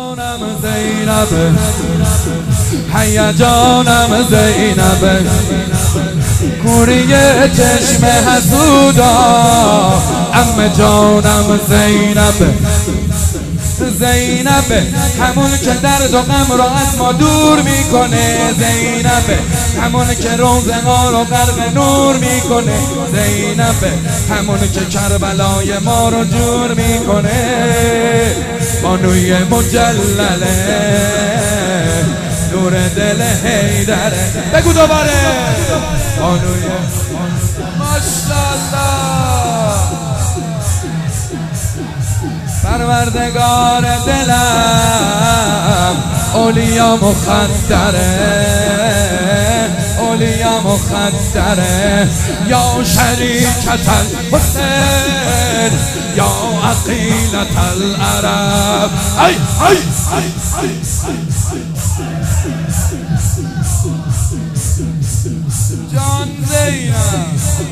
جانم زینب، حیا جانم زینب، کوری چشم حسودا، عمه جانم زینب. زینب همون که درد و غم رو از ما دور میکنه، زینب همون که روزها رو غرق نور میکنه، زینب همون که کربلای ما رو جور میکنه، بانوی مجلله، نور دل حیدره. بگو دوباره بانوی ماشاءالله، پروردگار دلم، اولیا مخدره، اولیا مخدره، یا شریکت الحسین، یا عقیلت العرب. ای ای ای جان زینب،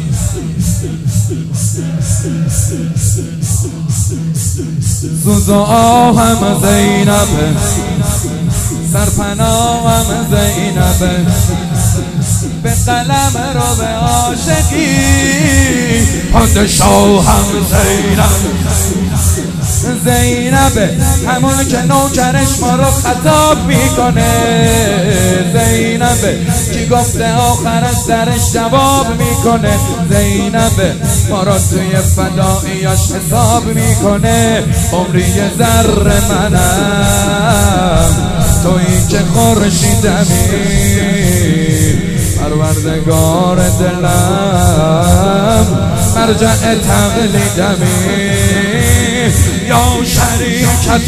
سوز و آهم زینب، سرپناهم زینب، به قلم رو به عاشقی، پادشاهم زینب. زینب همون که نوکرش ما رو خطاب میکنه، زینب کی گفته آخر از درش جواب میکنه، زینب ما رو توی فداییاش حساب میکنه، عمری ذره منم تویی که خورشیدمی، پروردگار دلم، مرجع تقلیدمی، یا شریکت